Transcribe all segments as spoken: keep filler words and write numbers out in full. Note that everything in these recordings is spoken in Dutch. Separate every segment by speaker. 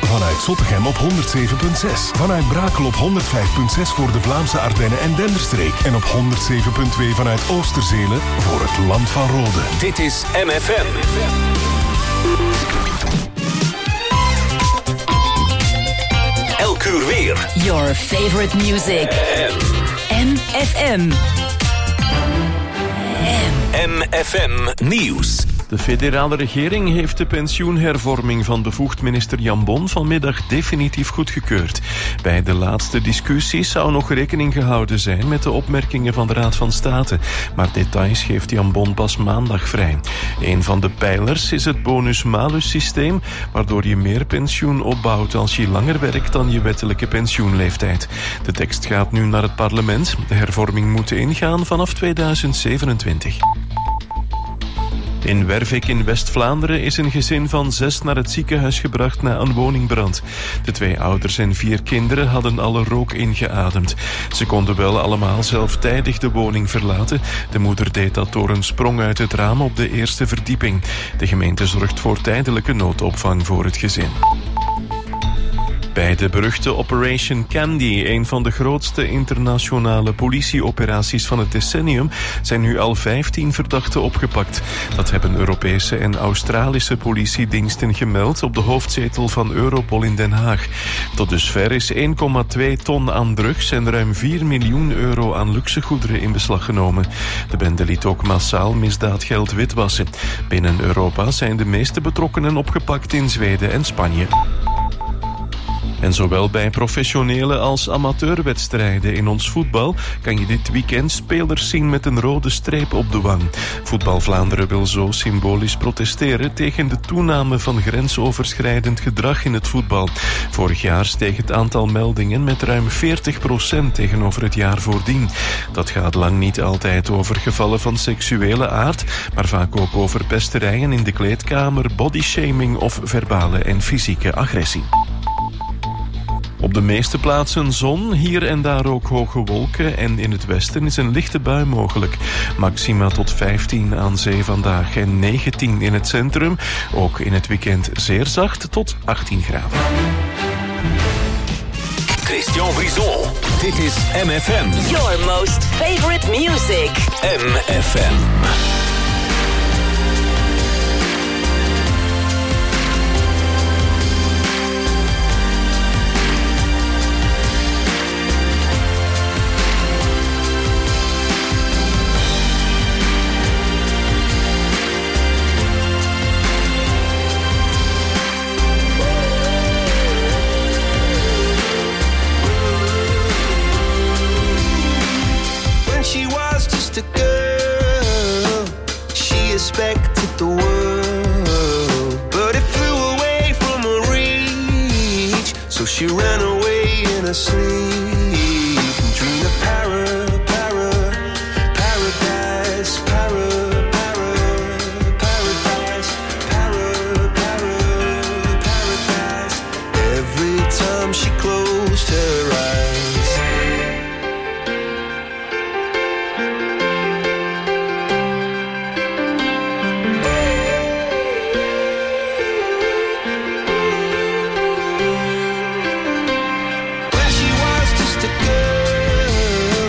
Speaker 1: Vanuit Zottegem op honderd zeven komma zes. Vanuit Brakel op honderd vijf komma zes voor de Vlaamse Ardennen en Denderstreek. En op honderd zeven komma twee vanuit Oosterzelen voor het Land van Rode.
Speaker 2: Dit is M F M. Elk uur weer.
Speaker 3: Your favorite music. M F M.
Speaker 2: M F M Nieuws.
Speaker 4: De federale regering heeft de pensioenhervorming van bevoegd minister Jan Bon vanmiddag definitief goedgekeurd. Bij de laatste discussies zou nog rekening gehouden zijn met de opmerkingen van de Raad van State. Maar details geeft Jan Bon pas maandag vrij. Een van de pijlers is het bonus-malus systeem, waardoor je meer pensioen opbouwt als je langer werkt dan je wettelijke pensioenleeftijd. De tekst gaat nu naar het parlement. De hervorming moet ingaan vanaf tweeduizend zevenentwintig. In Wervik in West-Vlaanderen is een gezin van zes naar het ziekenhuis gebracht na een woningbrand. De twee ouders en vier kinderen hadden alle rook ingeademd. Ze konden wel allemaal zelftijdig de woning verlaten. De moeder deed dat door een sprong uit het raam op de eerste verdieping. De gemeente zorgt voor tijdelijke noodopvang voor het gezin. Bij de beruchte Operation Candy, een van de grootste internationale politieoperaties van het decennium, zijn nu al vijftien verdachten opgepakt. Dat hebben Europese en Australische politiediensten gemeld op de hoofdzetel van Europol in Den Haag. Tot dusver is één komma twee ton aan drugs en ruim vier miljoen euro aan luxegoederen in beslag genomen. De bende liet ook massaal misdaadgeld witwassen. Binnen Europa zijn de meeste betrokkenen opgepakt in Zweden en Spanje. En zowel bij professionele als amateurwedstrijden in ons voetbal kan je dit weekend spelers zien met een rode streep op de wang. Voetbal Vlaanderen wil zo symbolisch protesteren tegen de toename van grensoverschrijdend gedrag in het voetbal. Vorig jaar steeg het aantal meldingen met ruim veertig procent tegenover het jaar voordien. Dat gaat lang niet altijd over gevallen van seksuele aard, maar vaak ook over pesterijen in de kleedkamer, bodyshaming of verbale en fysieke agressie. Op de meeste plaatsen zon, hier en daar ook hoge wolken en in het westen is een lichte bui mogelijk. Maxima tot vijftien aan zee vandaag en negentien in het centrum. Ook in het weekend zeer zacht tot achttien graden.
Speaker 2: Christian Brison, dit is M F M.
Speaker 3: Your most favorite music.
Speaker 2: M F M.
Speaker 5: Expected the world, but it flew away from her reach. So she ran away in her sleep and dreamed of para, para, paradise, para, para, paradise, para, para, paradise. Every time she closed her eyes. When she was just a girl,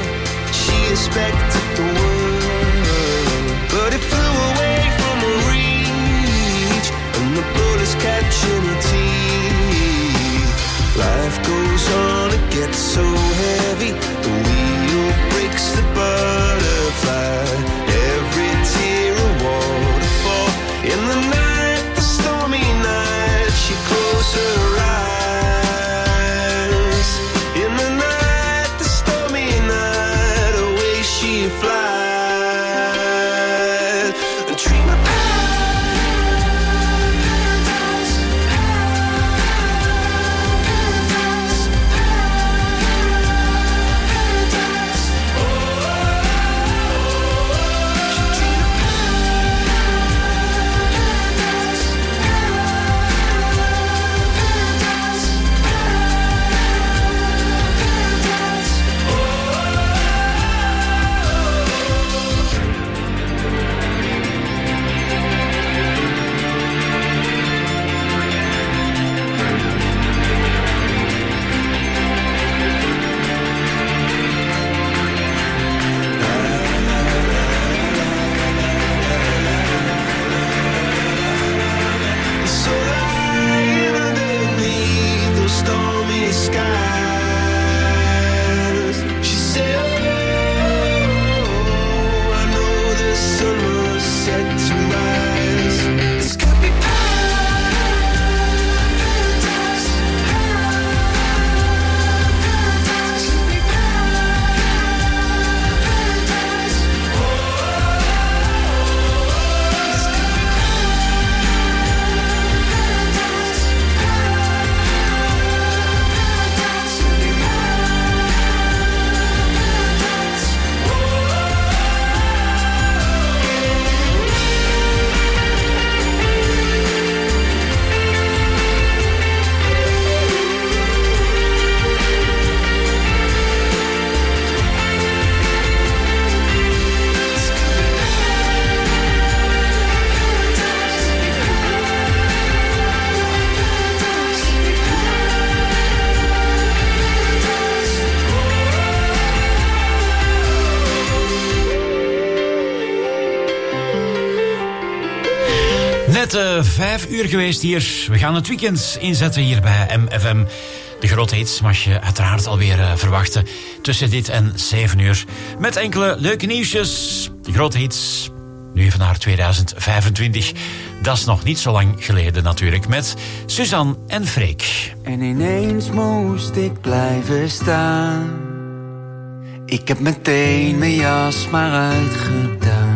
Speaker 6: Net uh, vijf uur geweest hier. We gaan het weekend inzetten hier bij M F M. De grote hits mag je uiteraard alweer uh, verwachten. Tussen dit en zeven uur. Met enkele leuke nieuwsjes. De grote hits. Nu even naar tweeduizend vijfentwintig. Dat is nog niet zo lang geleden natuurlijk. Met Suzanne en Freek.
Speaker 7: En ineens moest ik blijven staan. Ik heb meteen mijn jas maar uitgedaan.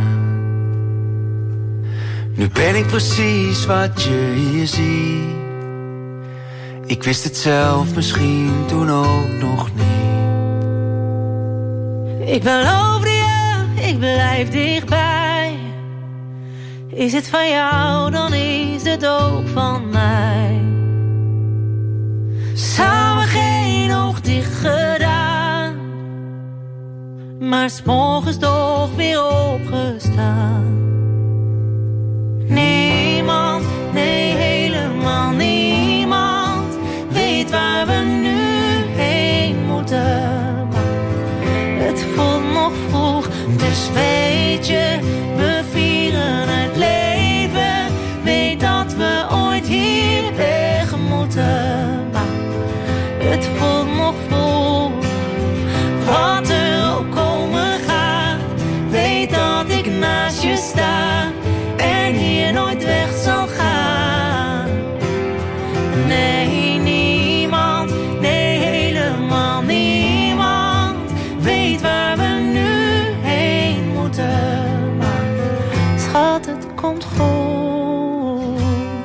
Speaker 7: Nu ben ik precies wat je hier ziet. Ik wist het zelf misschien toen ook nog niet.
Speaker 8: Ik beloofde je, ik blijf dichtbij. Is het van jou, dan is het ook van mij. Samen geen oog dicht gedaan, maar 's morgens toch weer opgestaan. Niemand, nee helemaal niemand weet waar we nu heen moeten. Maar het voelt nog vroeg, dus weet je, we vieren het leven. Weet dat we ooit hier weg moeten. Maar het voelt nog vroeg, wat er ook komen gaat. Weet dat ik naast je sta en hier nooit weg zal gaan. Nee, niemand, nee helemaal niemand weet waar we nu heen moeten. Maar schat, het komt goed.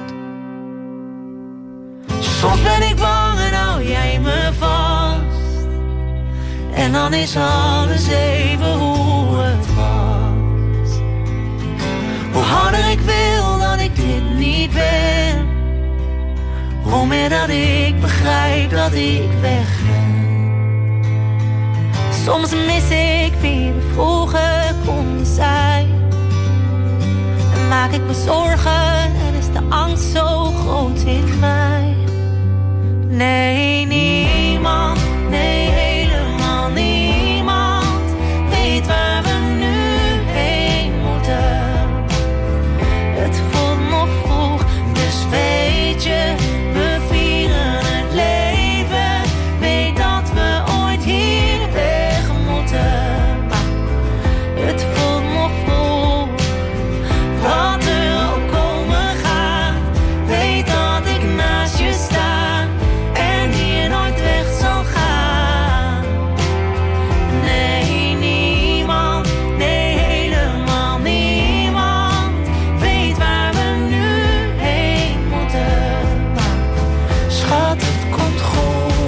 Speaker 8: Soms ben ik bang en hou jij me vast. En dan is alles even hoe het was. Hoe harder ik wil dat ik dit niet ben, hoe meer dat ik begrijp dat ik weg ben. Soms mis ik wie we vroeger konden zijn. En maak ik me zorgen en is de angst zo groot in mij. Nee, niemand, nee helemaal niemand weet waar we nu heen moeten. Het voelt nog vroeg, dus weet je, we vieren het leven. Weet dat we ooit hier weg moeten. Maar het voelt nog vroeg, wat er ook komen gaat. Weet dat ik naast je sta en hier nooit weg zal gaan. Nee, niemand, nee helemaal niemand weet waar we nu heen moeten. Maar schat, het komt goed.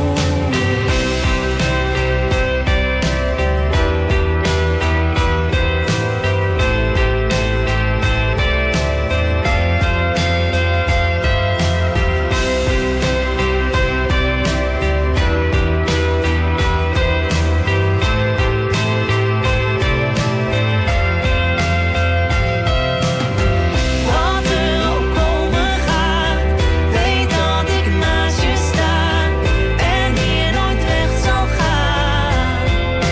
Speaker 8: Wat er ook komen gaat, weet dat ik naast je sta en hier nooit weg zal gaan.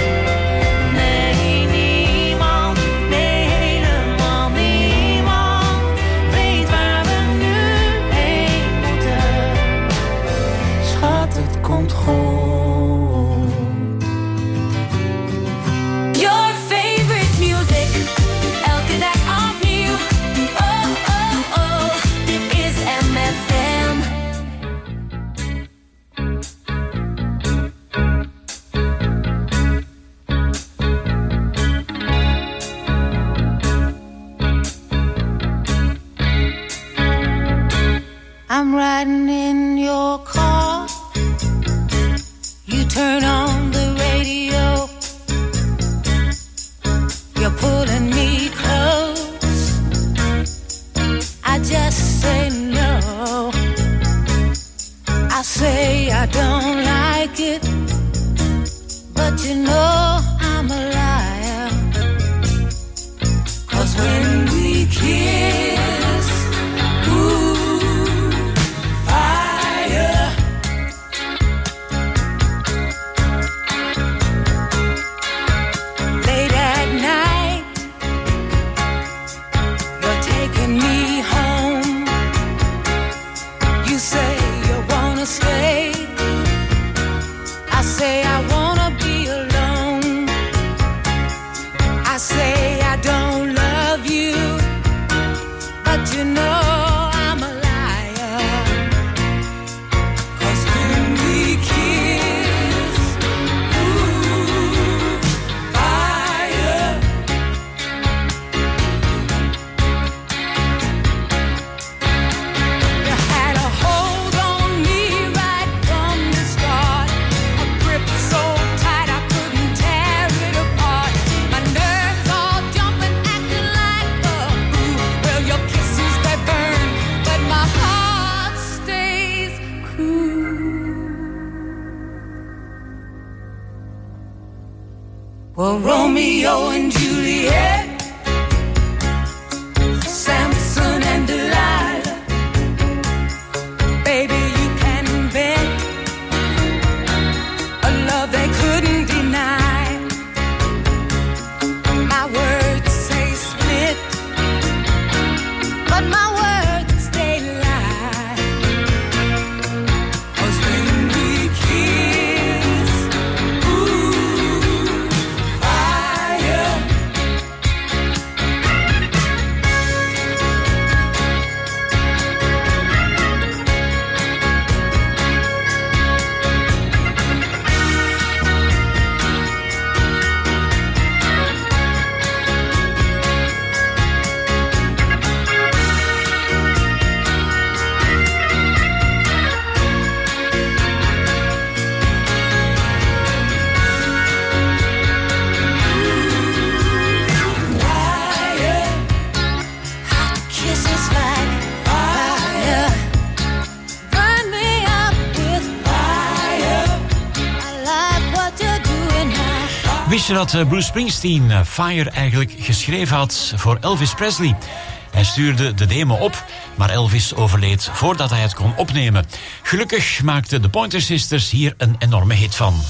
Speaker 8: Nee, niemand, nee helemaal niemand weet waar we nu heen moeten. Schat, het komt goed.
Speaker 3: Your favorite music, elke dag opnieuw. Oh, oh, oh, dit is M F M.
Speaker 8: I'm riding in your car. You turn on the radio. You're pulling me close. I just say no. I say I don't like it, but you know I'm a liar. 'Cause when we kiss, ooh, fire. Late at night, you're taking me home.
Speaker 3: stray. I say I wanna be alone. I say I don't love you, but you know I'm a liar. 'Cause when we kiss, ooh, fire. You had a hold on me right from the start, a grip so tight I couldn't tear it apart. My nerves all jumping, acting like a fool. Well, your kisses they burn, but my heart stays cool. Well, Romeo and Juliet, Samson and Delilah, baby, you can bet a love they couldn't deny. My words say split, but my words they lie. 'Cause when we kiss, ooh, fire. Fire. Hot kisses like fire. Burn me up with fire. I like what you're doing now.
Speaker 6: Wist je dat eh, Bruce Springsteen eh, Fire eigenlijk geschreven had voor Elvis Presley? Hij stuurde de demo op, maar Elvis overleed voordat hij het kon opnemen. Gelukkig maakten de Pointer Sisters hier een enorme hit van.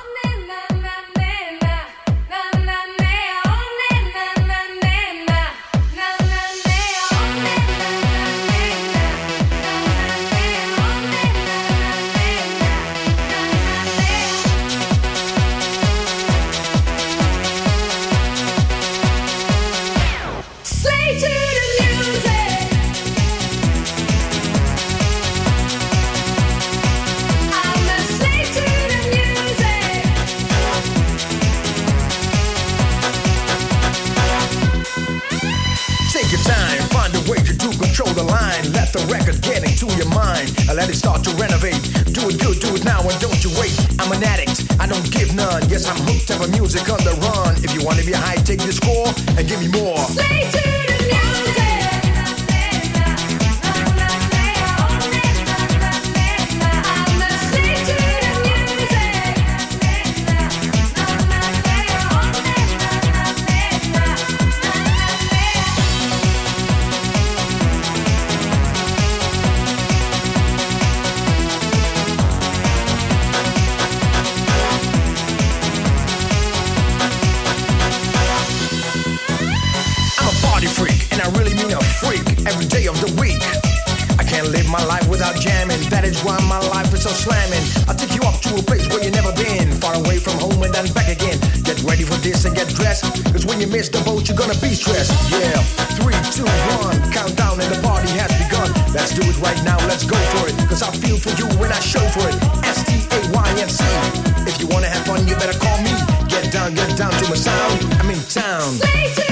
Speaker 3: Slave to the music. I'm a slave to the music.
Speaker 9: Take your time, find a way to do control the line. Let the record get into your mind and let it start to renovate. Do it good, do it now and don't you wait. I'm an addict, I don't give none. Yes, I'm hooked up on music on the run. If you wanna be high, take the score and give me more.
Speaker 3: Slave to the music. I'm a slave to the music.
Speaker 9: I'm a party freak, and I really mean a freak every day of the week. I can't live my life without jamming, that is why my life is so slamming. I'll take you up to a place where you've never been, far away from home and then back again. Get ready for this and get dressed, cause when you miss the boat you're gonna be stressed. Yeah, three, two, one, countdown and the party has begun. Let's do it right now, let's go for it, cause I feel for you when I show for it. S T A Y N C. If you wanna have fun you better call me. Get down, get down to my sound, I'm in town.
Speaker 3: Slave to the music.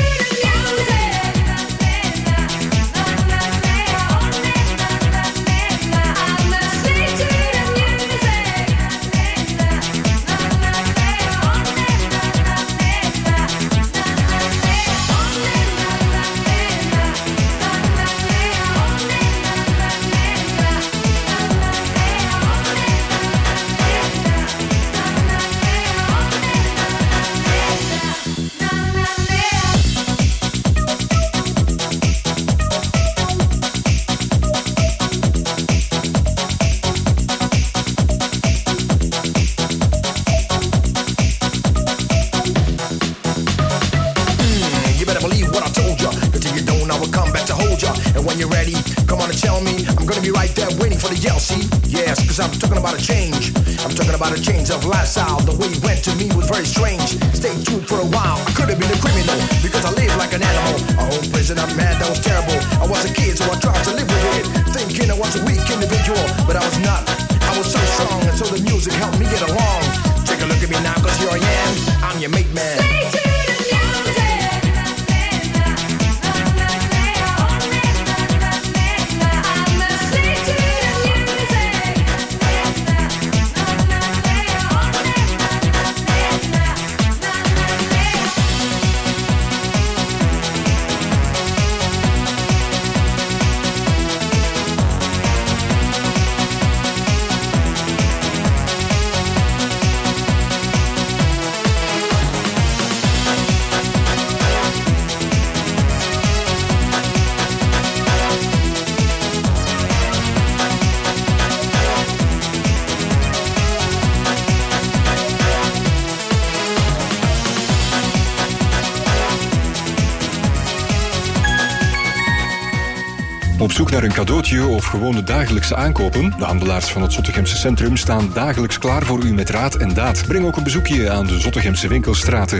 Speaker 3: I'm a slave to the music.
Speaker 9: about a change. I'm talking about a change of lifestyle. The way it went to me was very strange. Stay tuned for a while. I could have been a criminal because I lived like an animal. A home prisoner, man, that was terrible. I was a kid, so I tried to live with it, thinking I was a weak individual, but I was not. I was so strong, and so the music helped me get along. Take a look at me now, cause here I am. I'm your mate man.
Speaker 3: Stay tuned.
Speaker 10: Op zoek naar een cadeautje of gewoon de dagelijkse aankopen? De handelaars van het Zottegemse centrum staan dagelijks klaar voor u met raad en daad. Breng ook een bezoekje aan de Zottegemse winkelstraten.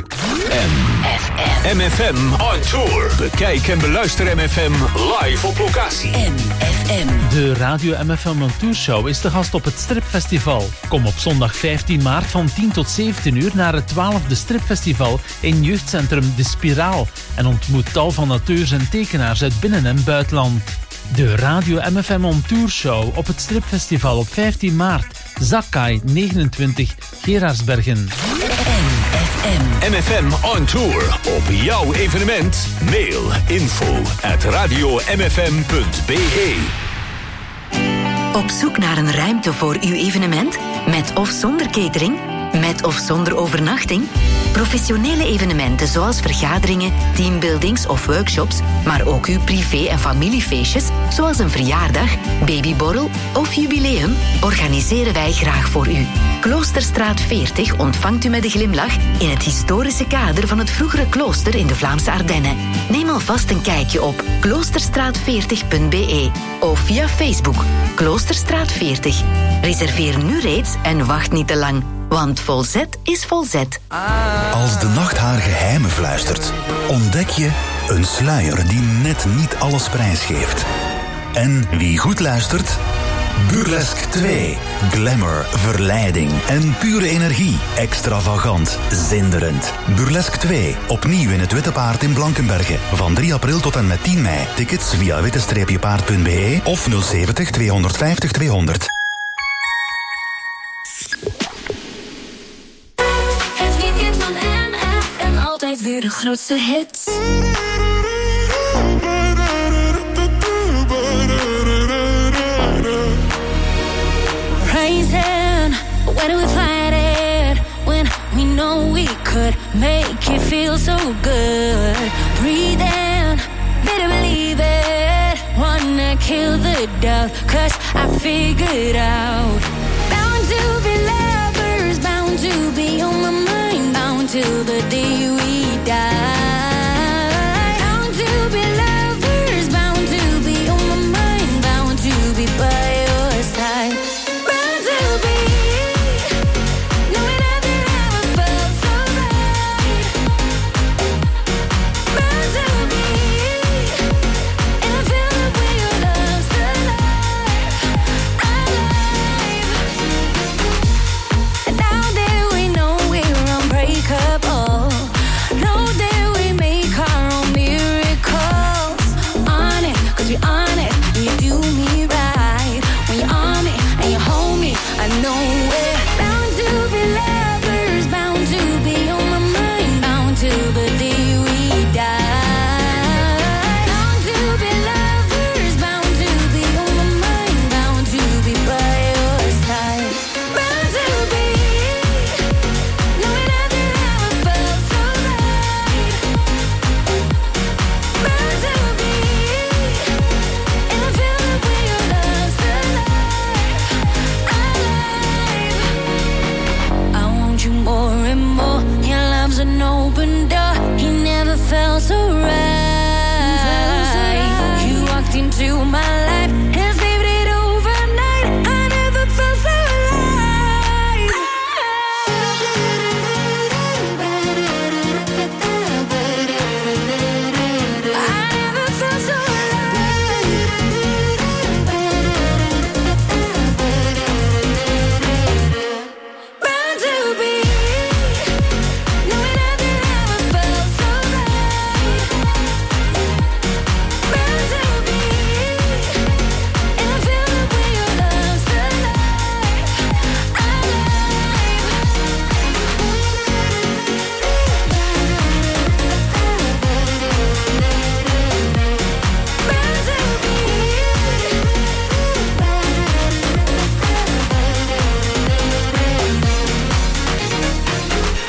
Speaker 2: M F M on tour. Bekijk en beluister M F M live op locatie.
Speaker 11: M F M.
Speaker 12: De Radio M F M on Tour Show is te gast op het Stripfestival. Kom op zondag vijftien maart van tien tot zeventien uur naar het twaalfde Stripfestival in jeugdcentrum De Spiraal en ontmoet tal van auteurs en tekenaars uit binnen- en buitenland. De Radio M F M on Tour Show op het Stripfestival op vijftien maart. Zakkai negenentwintig, Gerardsbergen.
Speaker 11: M F M.
Speaker 2: M F M on tour. Op jouw evenement. Mail info at radio m f m punt b e.
Speaker 11: Op zoek naar een ruimte voor uw evenement? Met of zonder catering? Met of zonder overnachting? Professionele evenementen zoals vergaderingen, teambuildings of workshops, maar ook uw privé- en familiefeestjes, zoals een verjaardag, babyborrel of jubileum, organiseren wij graag voor u. Kloosterstraat veertig ontvangt u met een glimlach in het historische kader van het vroegere klooster in de Vlaamse Ardennen. Neem alvast een kijkje op kloosterstraat veertig punt b e of via Facebook Kloosterstraat veertig. Reserveer nu reeds en wacht niet te lang. Want volzet is volzet.
Speaker 13: Als de nacht haar geheimen fluistert, ontdek je een sluier die net niet alles prijsgeeft. En wie goed luistert? Burlesque twee. Glamour, verleiding en pure energie. Extravagant, zinderend. Burlesque twee. Opnieuw in het Witte Paard in Blankenberge. Van drie april tot en met tien mei. Tickets via witte paard punt b e of nul zeventig tweehonderdvijftig tweehonderd.
Speaker 3: Altijd weer de grootste hits. Raising, where do we fight it? When we know we could make it feel so good. Breathing, better believe it. Wanna kill the doubt, cause I figured out. Bound to be lovers, bound to be on my mind. Bound till the day we die. Bound to be lovers, bound to be on my mind. Bound to be by your side. Bound to be knowing nothing ever felt so right. Bound to be in a feeling where your love's alive, alive.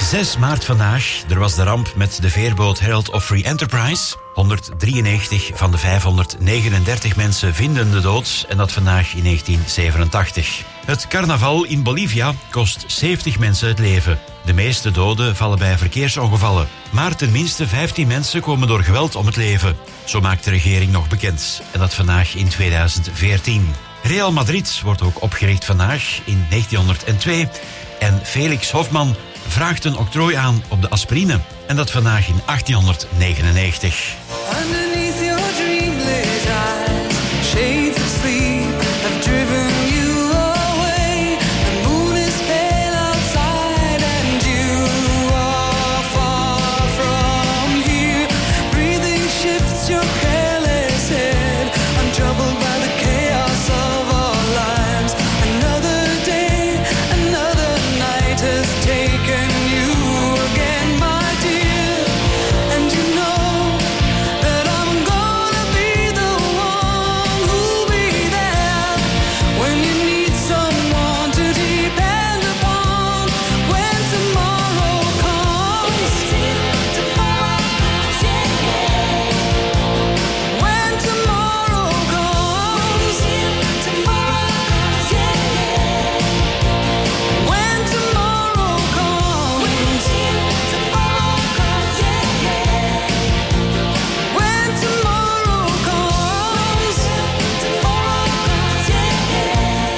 Speaker 6: zes maart vandaag, er was de ramp met de veerboot Herald of Free Enterprise. honderddrieënnegentig van de vijfhonderdnegenendertig mensen vinden de dood en dat vandaag in negentien zevenentachtig. Het carnaval in Bolivia kost zeventig mensen het leven. De meeste doden vallen bij verkeersongevallen. Maar ten minste vijftien mensen komen door geweld om het leven. Zo maakt de regering nog bekend. En dat vandaag in tweeduizend veertien. Real Madrid wordt ook opgericht vandaag in negentienhonderdtwee. En Felix Hofman vraagt een octrooi aan op de aspirine. En dat vandaag in achttienhonderdnegenennegentig.
Speaker 3: Underneath your dreamless eyes, shades of sleep have driven you away. The moon is pale outside and you are far from here. Breathing shifts your careless head. I'm troubled by the chaos of our lives. Another day, another night has taken you again, my dear. And you know that I'm gonna be the one who'll be there when you need someone to depend upon. When tomorrow comes, tomorrow comes, yeah, yeah. When tomorrow comes, tomorrow comes, yeah, yeah. When tomorrow comes, tomorrow comes, yeah, yeah. When tomorrow comes, tomorrow comes, yeah, yeah.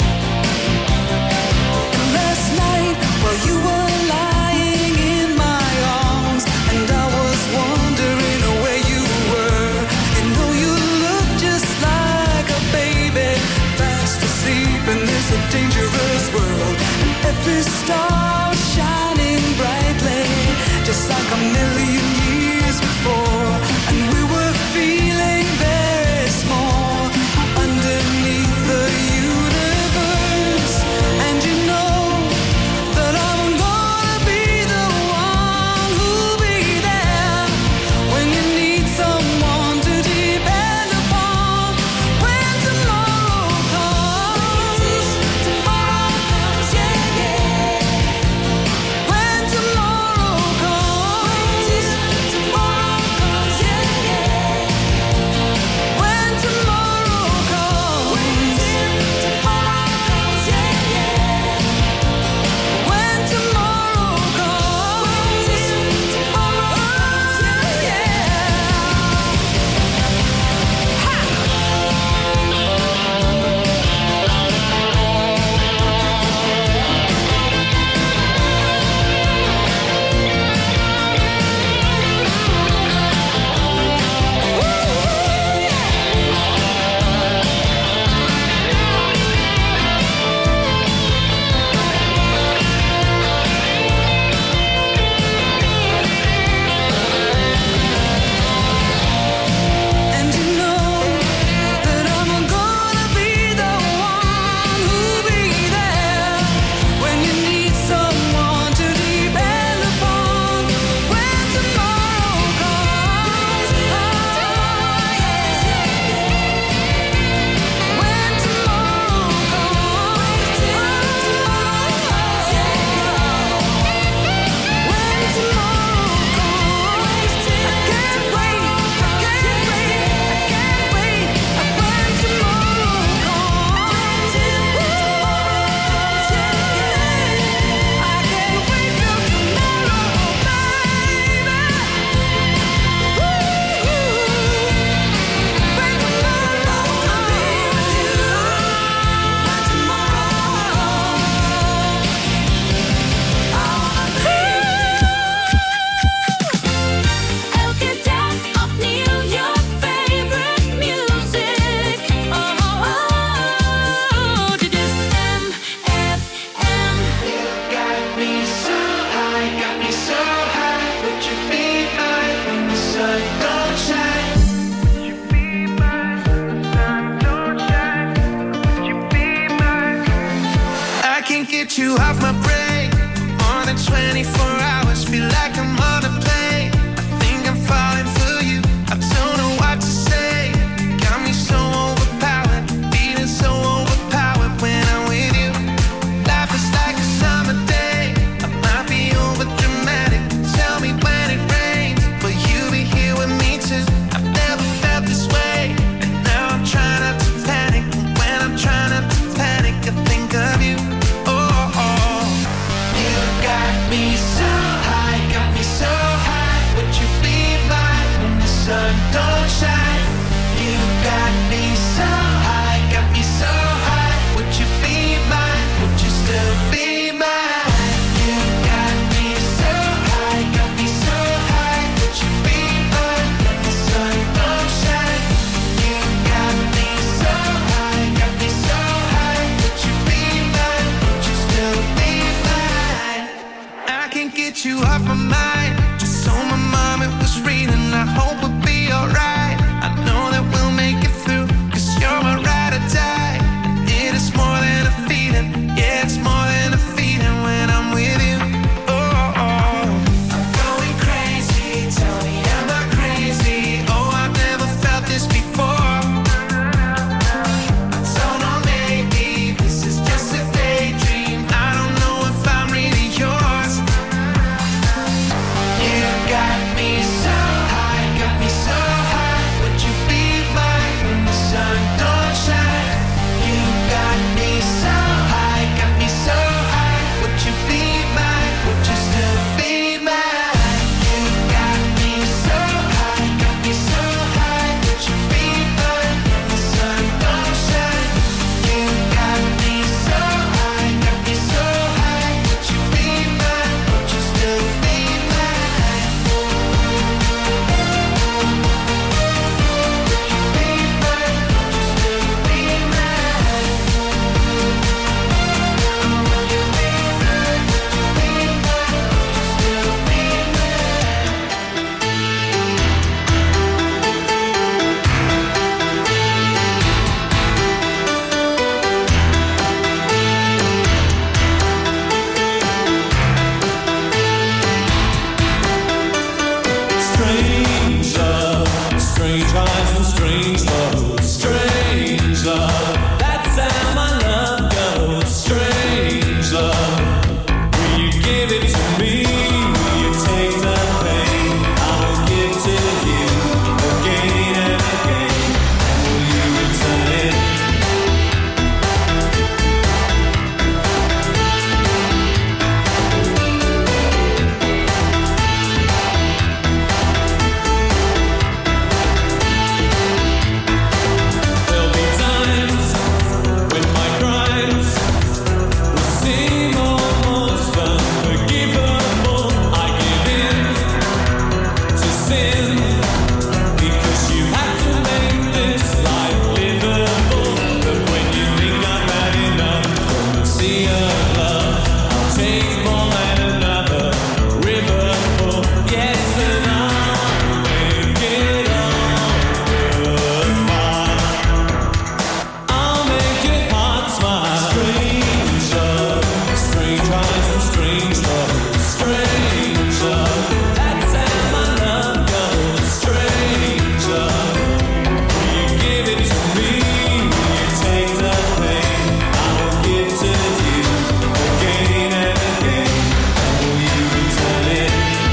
Speaker 3: And last night, while you were lying in my arms, and I was wondering where you were, and know you look just like a baby, fast asleep in this dangerous world. And every star shining brightly, just like a million years before. And we were feeling very small underneath the universe. And you know that I'm gonna be the one who'll be there when you need someone to depend upon. When tomorrow comes, tomorrow comes, yeah, yeah. When tomorrow comes, tomorrow comes, yeah, yeah. When tomorrow comes, tomorrow comes, yeah, yeah. When tomorrow comes, tomorrow comes, yeah, and you know that I'm gonna be the one who'll be there when you need someone to depend upon. When tomorrow comes, oh, yes, when tomorrow comes, tomorrow comes, yeah. When tomorrow comes, I can't wait, I can't wait, I can't wait. When tomorrow comes, tomorrow comes, yeah. I can't wait till tomorrow, baby. When tomorrow comes, when tomorrow comes, elke dag opnieuw your favorite music. Oh, oh, oh, dit is M F M. Got me so high, got me so high. Would you be mine when the sun don't shine? Would you be mine when the sun don't shine? Would you be mine? I can't get you off my brain for more than twenty-four hours. Feel like I'm on a plane. I think I'm falling for you. I don't know what to say. Got me so overpowered, feeling so overpowered when I'm with you. Life is like a summer day. I might be overdressed.
Speaker 14: my mind, just so my mom it was reading. I hope we'll be alright. I know that we'll make it through, cause you're my ride or die. And it is more than a feeling, yeah, it's more than a feeling when I'm with you. Oh, oh. I'm going crazy, tell me I'm not crazy. Oh, I've never felt this before. I don't know, maybe this is just a daydream. I don't know if I'm really yours. You got me so high, got me so high. Would you be mine when the sun don't shine? You got me so high, got me so high. Would you be mine? Would you still be mine? You got me so high, got me so high. Would you be mine when the sun don't shine? You got me so high, got me so high. Would you be mine? Would you still be mine? Would you be mine? Would you still be mine?
Speaker 15: Strange love, strange eyes and strange love. Strange love, that's how my love goes. Strange love, will you give it to me? Will you take the pain I will give to you again and again? And will you return it? There'll be times when my crimes will seem almost unforgivable. I give in to sin because you have to make this life livable. But when you think I've had enough from the sea of love, I'll take more than another river full. Yes, and I'll make it all worthwhile. I'll make your heart smile. Strange love, strange eyes and strange love. Strange love, that's how my love goes. Strange love, will you give it to me? Will you take the pain I will give to you again and again? And will you return it?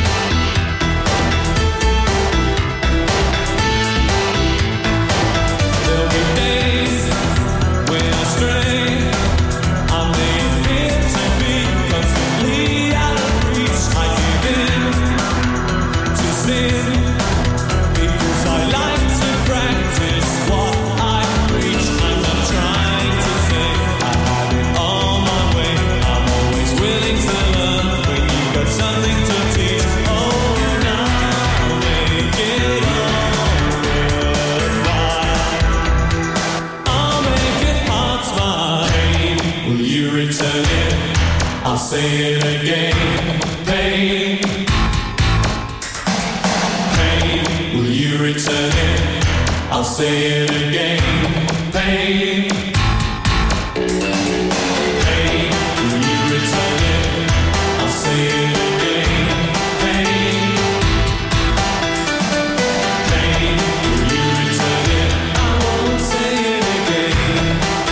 Speaker 15: There'll be days when I stray. I may appear to be constantly out of reach. I give in to sin because I like to practice what I preach. I'm not trying to say I have it all my way. I'm always willing to learn when you got something to teach. Oh, now make it all worthwhile. I'll make your heart smile. Will you return it? I'll say it again. Pain, pain. Will you return it? I'll say it again. Pain, pain. Will you return it? I'll say it again. Pain, pain. Will you return it? I won't say it again.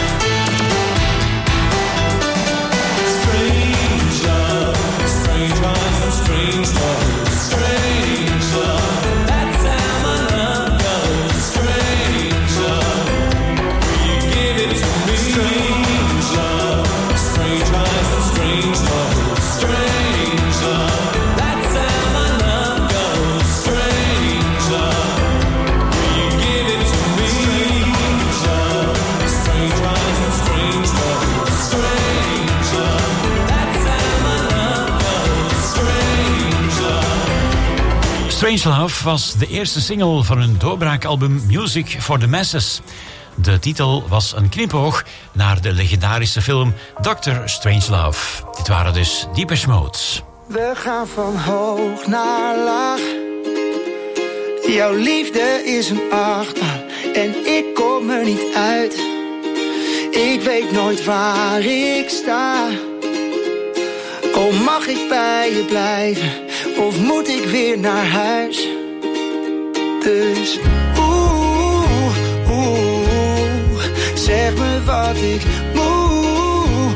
Speaker 15: Strange love, strange eyes and strange love. Strange love, that's how my love goes. Strange love, will you give it to me? Strange love, strange eyes and strange love. Strange love, that's how my love goes. Strange love, will you give it to me? Strange love, strange eyes and strange love. Strange love, that's how my love goes. Strange love.
Speaker 6: Strange Love was de eerste single van hun doorbraakalbum Music for the Masses. De titel was een knipoog naar de legendarische film doctor Strangelove. Dit waren dus Depeche Mode.
Speaker 16: We gaan van hoog naar laag. Jouw liefde is een achtbaan en ik kom er niet uit. Ik weet nooit waar ik sta. Oh, mag ik bij je blijven of moet ik weer naar huis? Dus oeh, oeh, zeg me wat ik moet.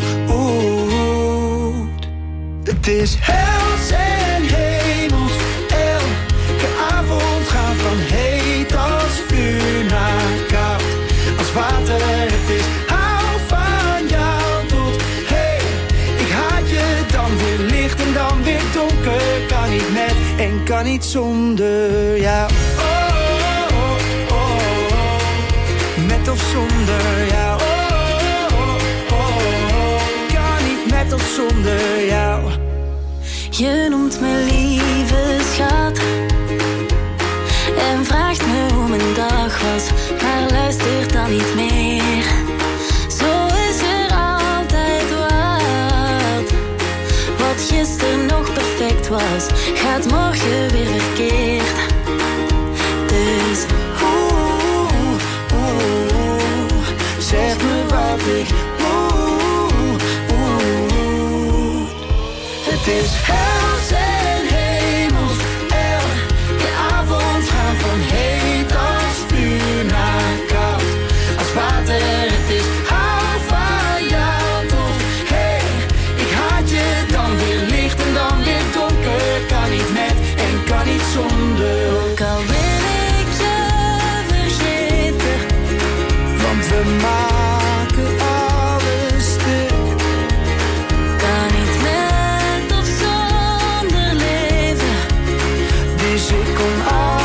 Speaker 16: Het is hels en hemels, elke avond gaan van heet als vuur naar koud. Als water het is, hou van jou tot hey. Ik haat je, dan weer licht en dan weer donker. Kan niet met en kan niet zonder jou. Oh, oh, oh, oh. Met of zonder jou. Oh, oh, oh, oh. Kan niet met of zonder jou.
Speaker 8: Je noemt me lieve schat en vraagt me hoe mijn dag was, maar luistert dan niet meer. Zo is er altijd wat. Wat gisteren nog perfect was, gaat morgen weer verkeerd. Dus oeh, oeh, zeg me wat ik moet. Het is hels en hemels, elke avond gaan van heet als vuur naar koud. Als water het is, hou van jou tot hey. Ik haat je, dan weer licht en dan weer donker. Kan niet met en kan niet zonder. Ook al wil ik je vergeten, want we maken alles stuk. Kan niet met of zonder leven, dus ik kom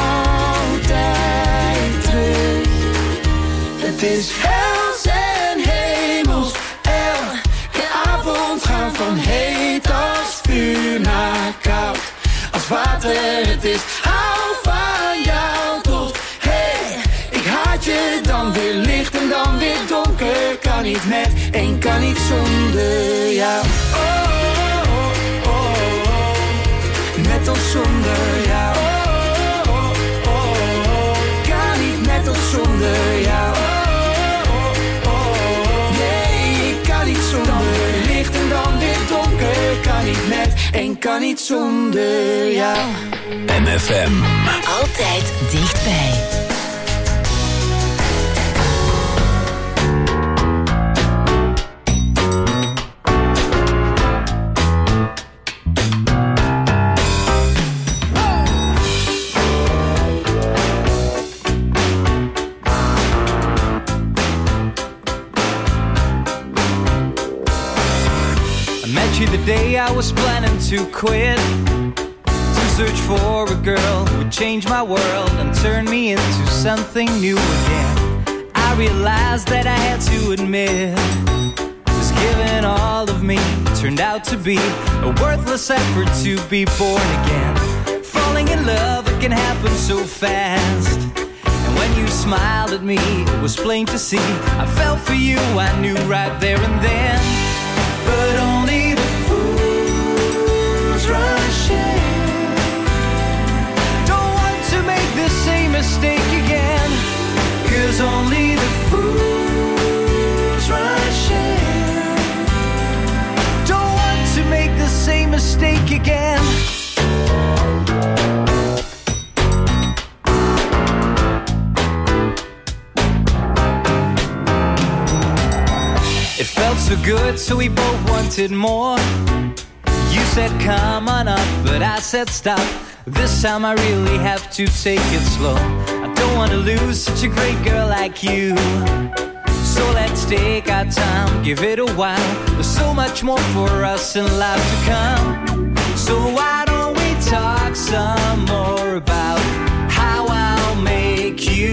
Speaker 8: altijd terug. Het is hels en hemels, elke avond gaan van heet als vuur naar koud. Als water het is, hou van jou tot hey. Ik haat je, dan weer licht en dan weer donker. Kan niet met en kan niet zonder jou. Oh, oh, oh, oh. Met of zonder jou. Oh, oh, oh, oh. Kan niet met of zonder jou. Oh, oh, oh, oh. Nee, ik kan niet zonder. Dan weer licht en dan weer donker. Kan niet met en kan niet zonder jou.
Speaker 2: M F M.
Speaker 11: Altijd dichtbij.
Speaker 17: The day I was planning to quit, to search for a girl who would change my world and turn me into something new again. I realized that I had to admit, was giving all of me turned out to be a worthless effort to be born again. Falling in love, it can happen so fast, and when you smiled at me, it was plain to see I fell for you, I knew right there and then. But only the fools rush in. Don't want to make the same mistake again, 'cause only the fools rush in. Don't want to make the same mistake again. It felt so good, so we both wanted more. You said come on up, but I said stop. This time I really have to take it slow. I don't want to lose such a great girl like you. So let's take our time, give it a while. There's so much more for us in life to come. So why don't we talk some more about how I'll make you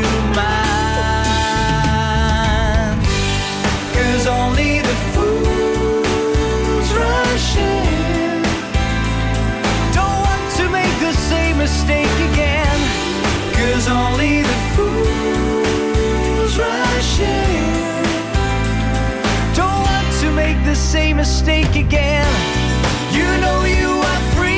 Speaker 17: mine? 'Cause only the fools rush in. Don't want to make the same mistake again, 'cause only the fools rush in. Don't want to make the same mistake again. You know you are free.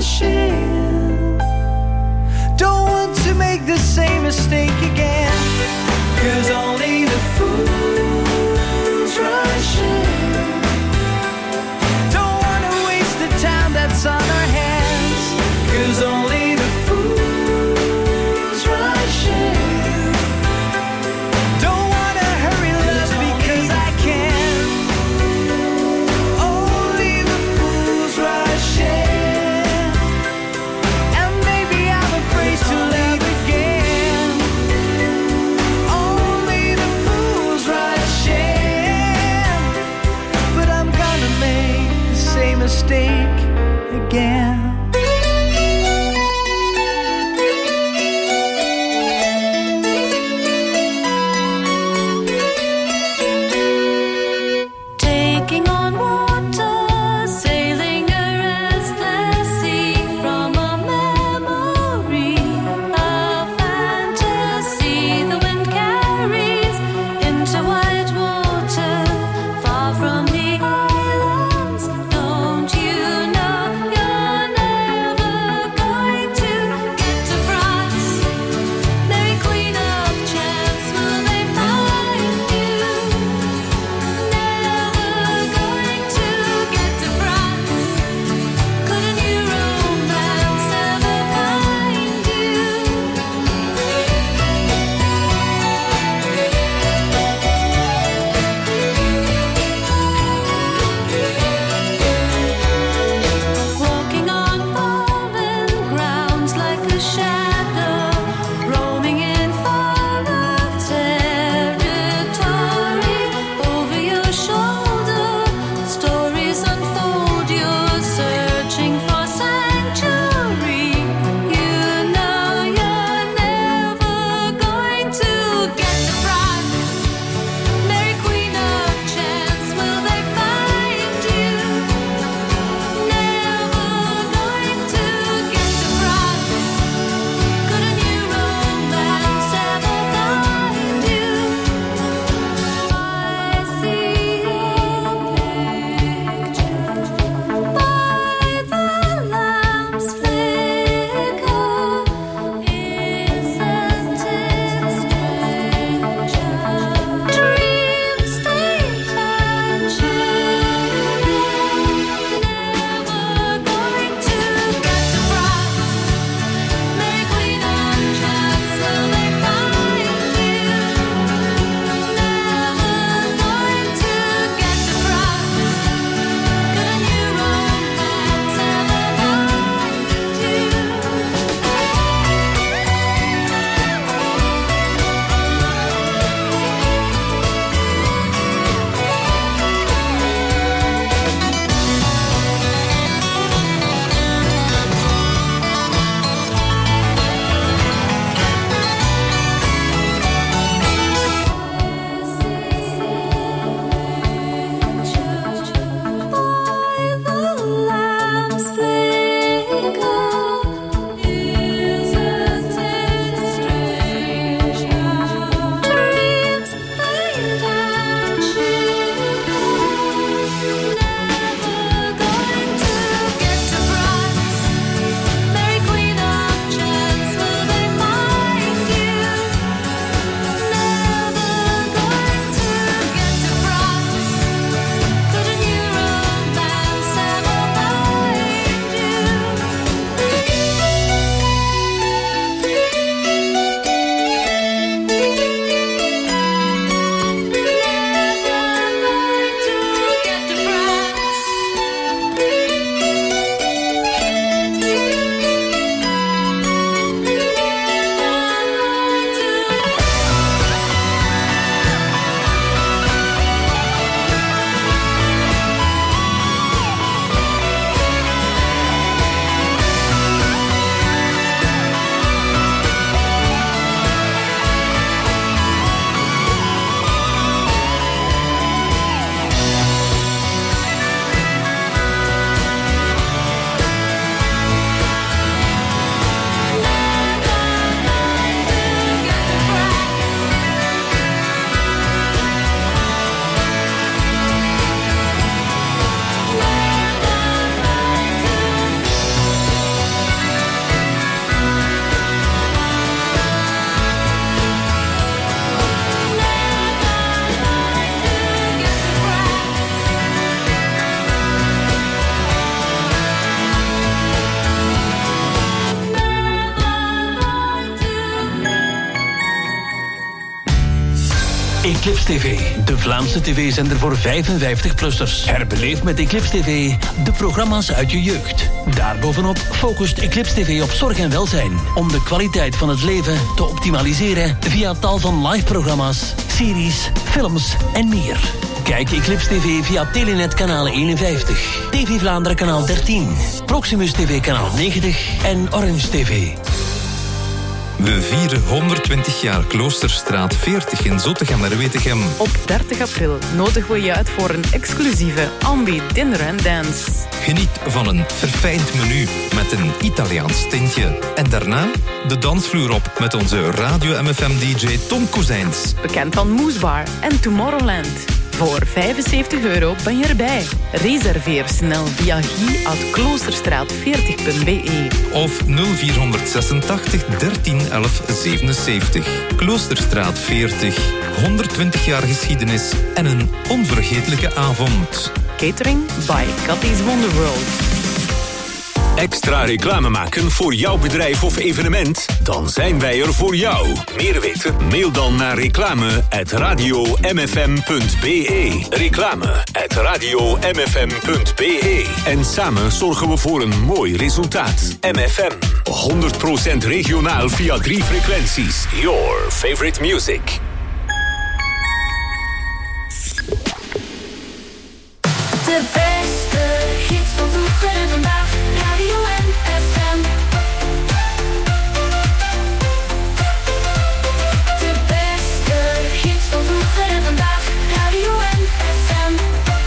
Speaker 8: rushing. Don't want to make the same mistake again. Cause only the fools rushing. Don't wanna waste the time that's on our hands. Cause only the fools rushing. Don't wanna hurry love because I can. Only the fools rushing. And maybe I'm afraid to love again. Only the fools rushing. But I'm gonna make the same mistake again.
Speaker 3: Taking on water, sailing a restless sea from a memory, a fantasy the wind carries into white water, far from the islands. Don't you know your name?
Speaker 18: Eclipse T V, de Vlaamse tv-zender voor vijfenvijftig-plussers. Herbeleef met Eclipse T V de programma's uit je jeugd. Daarbovenop focust Eclipse T V op zorg en welzijn, om de kwaliteit van het leven te optimaliseren via tal van live-programma's, series, films en meer. Kijk Eclipse T V via Telenet kanaal eenenvijftig, T V Vlaanderen kanaal dertien, Proximus T V kanaal negentig en Orange T V.
Speaker 19: We vieren honderdtwintig jaar Kloosterstraat veertig in Zottegem en Wetegem.
Speaker 20: Op dertig april nodigen we je uit voor een exclusieve Ambi Dinner and Dance.
Speaker 19: Geniet van een verfijnd menu met een Italiaans tintje. En daarna de dansvloer op met onze Radio M F M D J Tom Cousins.
Speaker 20: Bekend van Moose Bar en Tomorrowland. Voor vijfenzeventig euro ben je erbij. Reserveer snel via guy at kloosterstraat veertig punt b e.
Speaker 19: Of nul vierhonderdzesentachtig dertien elf zevenenzeventig. Kloosterstraat veertig. honderdtwintig jaar geschiedenis en een onvergetelijke avond.
Speaker 20: Catering by Cathy's Wonderworld.
Speaker 2: Extra reclame maken voor jouw bedrijf of evenement? Dan zijn wij er voor jou. Meer weten? Mail dan naar reclame at radio m f m punt b e. Reclame at radio m f m punt b e. En samen zorgen we voor een mooi resultaat. M F M, honderd procent regionaal via drie frequenties. Your favorite music.
Speaker 3: De beste hits van vroeger en vandaag. Radio M F M. De beste hits van vroeger en vandaag. Radio M F M.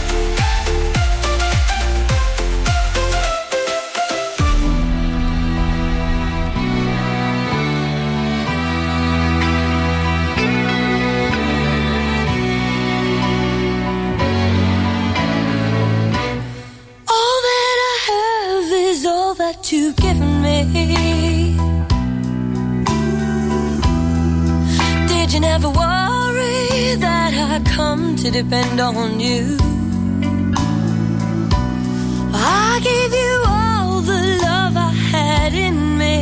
Speaker 3: All that I have is all that you've given me. Did you never worry that I come to depend on you? I gave you all the love I had in me.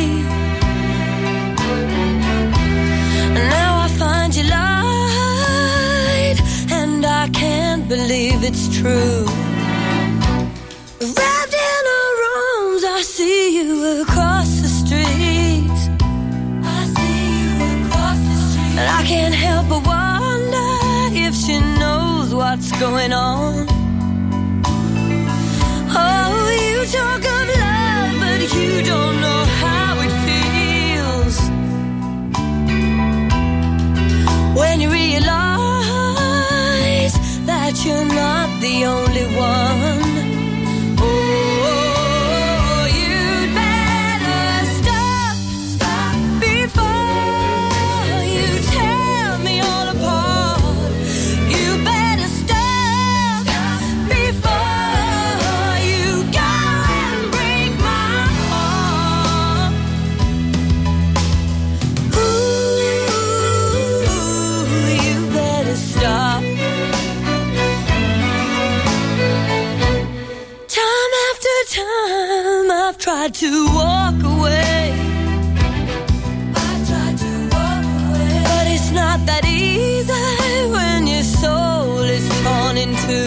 Speaker 3: Now I find you lied, and I can't believe it's true. Wrapped in our arms, I see you across the street. I see you across the street. And I can't help but wonder if she knows what's going on. Oh, you talk of love, but you don't know how it feels. When you realize that you're not the only one. Oh, you'd better stop, stop before you tear me all apart. You better stop, stop before you go and break my heart. Ooh, you better stop. Time after time I've tried to walk away. I've tried to walk away. But it's not that easy when your soul is torn in two.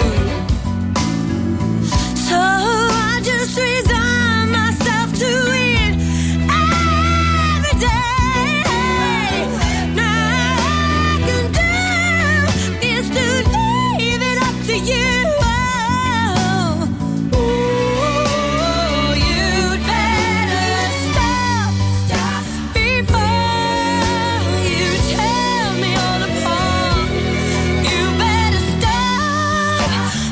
Speaker 3: So I just resign myself to it every day. Now all I can do is to leave it up to you. Oh, you'd better stop, stop before you tear me all apart. You better stop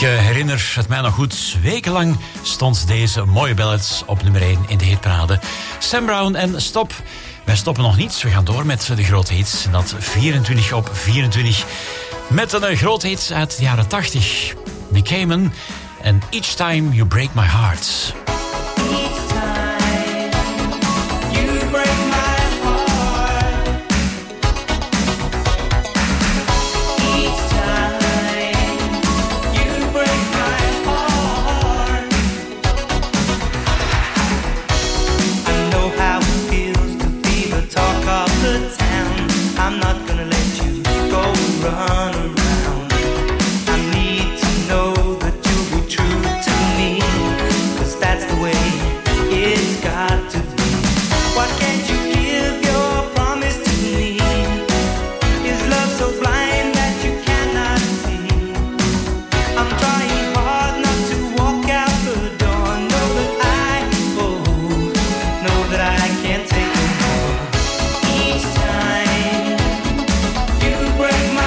Speaker 6: Ik uh, herinner het mij nog goed. Wekenlang stond deze mooie ballad op nummer één in de hitparade. Sam Brown en Stop. Wij stoppen nog niet. We gaan door met de grote hits. En dat vierentwintig op vierentwintig. Met een uh, grote hit uit de jaren tachtig. Nick Cayman en Each Time You Break My Heart.
Speaker 8: Run around. I need to know that you'll be true to me, 'cause that's the way it's got to be. Why can't you give your promise to me? Is love so blind that you cannot see? I'm trying hard not to walk out the door. Know that I, oh, know that I can't take no more. Each time you break my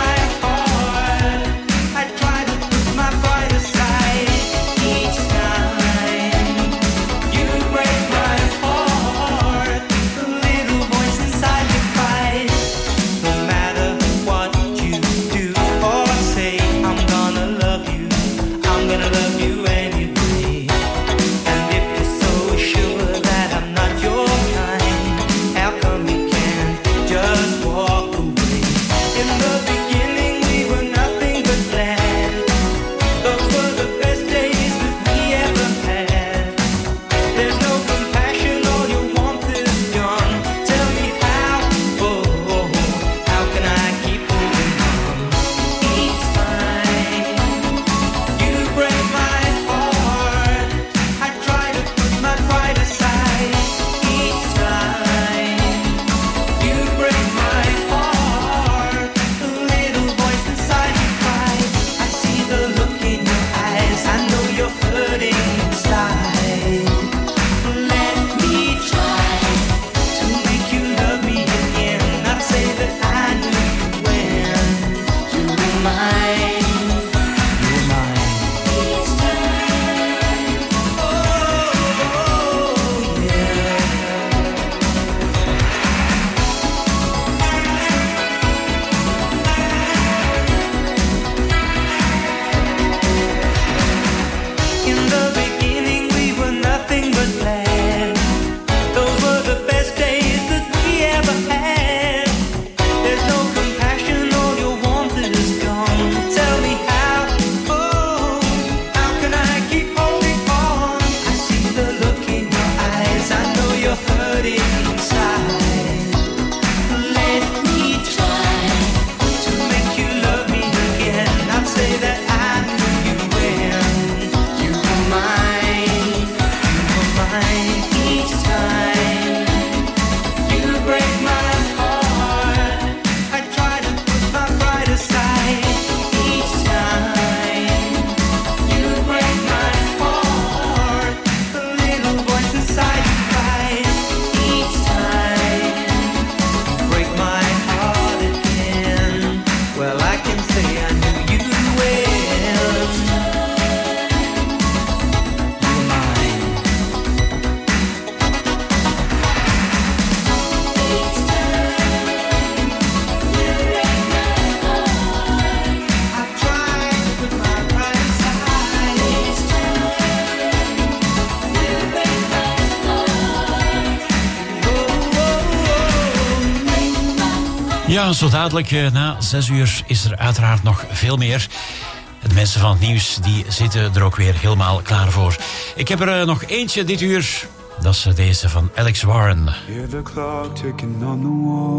Speaker 6: Ja, zo dadelijk uh, na zes uur is er uiteraard nog veel meer. De mensen van het nieuws die zitten er ook weer helemaal klaar voor. Ik heb er uh, nog eentje dit uur. Dat is uh, deze van Alex Warren.
Speaker 21: Hear the clock ticking on the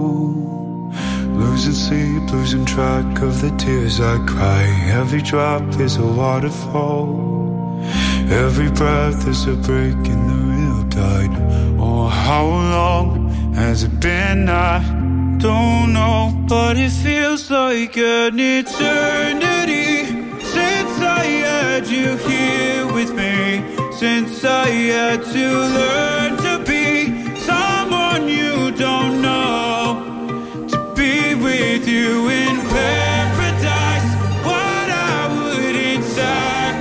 Speaker 21: wall. Losing sleep, losing track of the tears I cry. Every drop is a waterfall. Every breath is a break in the real tide. Oh, how long has it been? I don't know, but it feels like an eternity since I had you here with me. Since I had to learn to be someone you don't know, to be with you in paradise. What I wouldn't sacrifice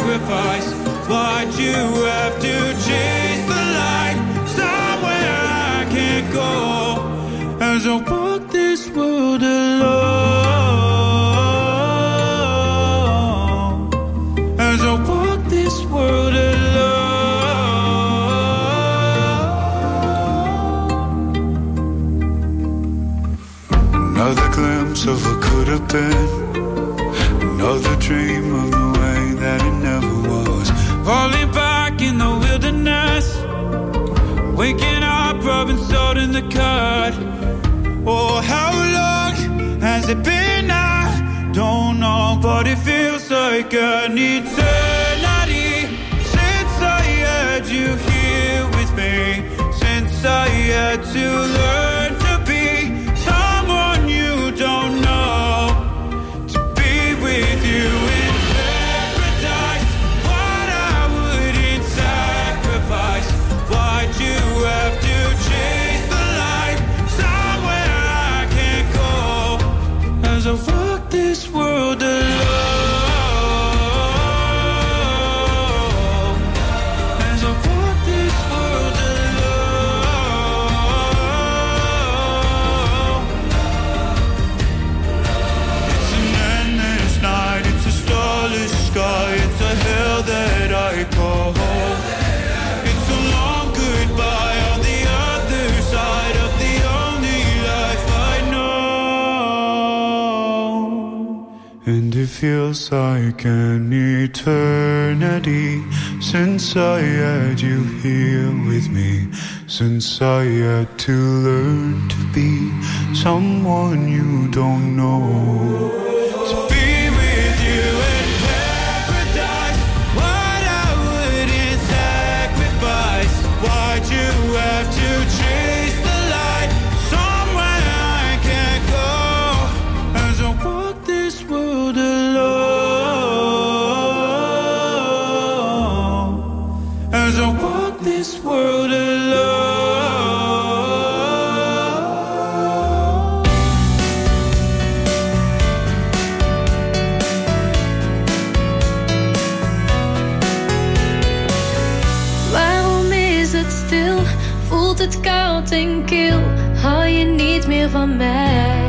Speaker 21: again. Another dream of the way that it never was.
Speaker 1: Falling back in the wilderness, waking up, rubbing salt in the cut. Oh, how long has it been? I don't know, but it feels like an eternity since I had you here with me. Since I had to learn to be someone you don't know, to be with you in paradise. What I wouldn't sacrifice. Why'd you have to chase the light somewhere I can't go? As I walk this world alone, as I walk this world alone. It's an endless night, it's a starless sky, it's a hell that I call home. It's a long goodbye on the other side of the only life I know.
Speaker 21: And it feels like an eternity since I had you here with me. Since I had to learn to be someone you don't know.
Speaker 1: To be with you in paradise. What I wouldn't sacrifice. Why'd you have to chase the light somewhere I can't go? As I walk this world alone, as I walk this world alone.
Speaker 22: Waarom is het stil? Voelt het koud en kil? Hou je niet meer van mij?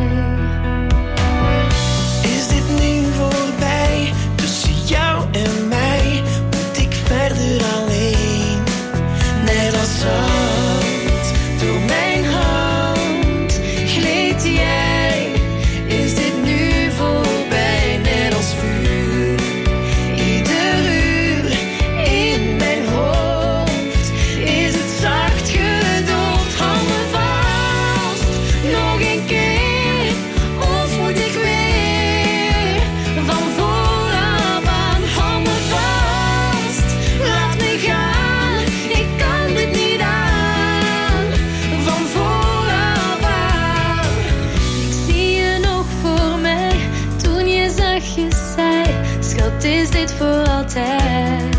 Speaker 16: Is dit nu voorbij? Tussen jou en mij moet ik verder alleen. Net als zand door mijn hand gleed jij. Is dit nu voorbij? Net als vuur. Ieder uur in mijn hoofd is het zacht gedoofd. Hou me vast, nog een keer. Of moet ik weer van vooraf aan? Hou me vast, laat me gaan. Ik kan dit niet aan. Van vooraf aan. Ik zie je nog voor mij. Toen je zachtjes zei, schat, is dit voor altijd?